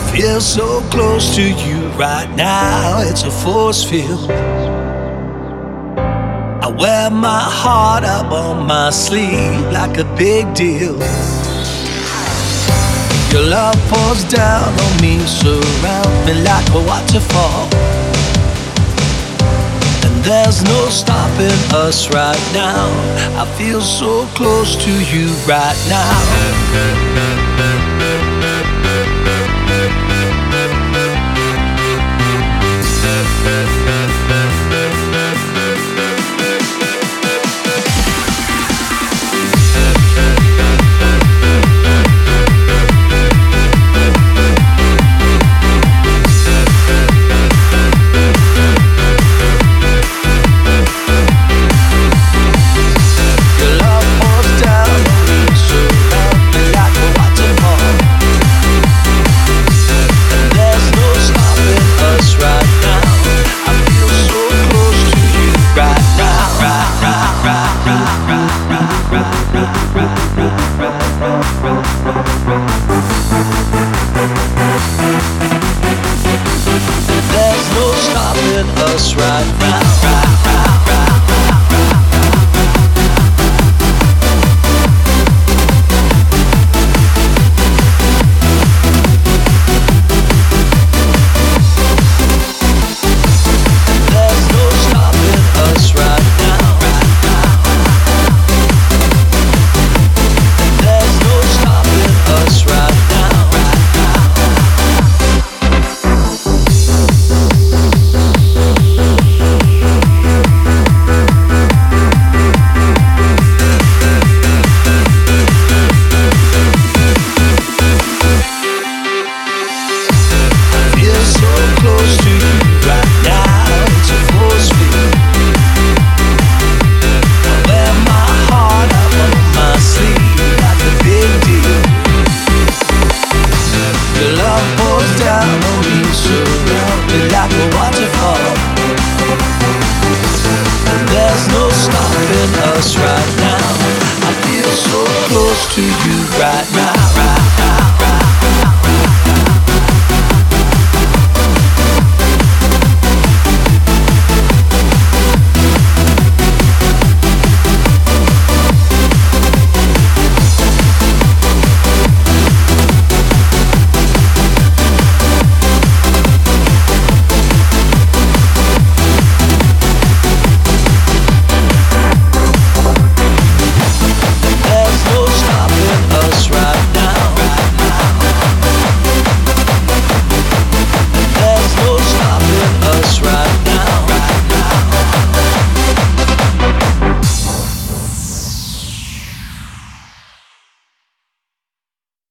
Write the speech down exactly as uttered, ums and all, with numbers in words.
Feel so close to you right now, it's a force field. I wear my heart up on my sleeve like a big deal. Your love pours down on me, surround me like a waterfall. And there's no stopping us right now. I feel so close to you right now. There's no stopping us right now.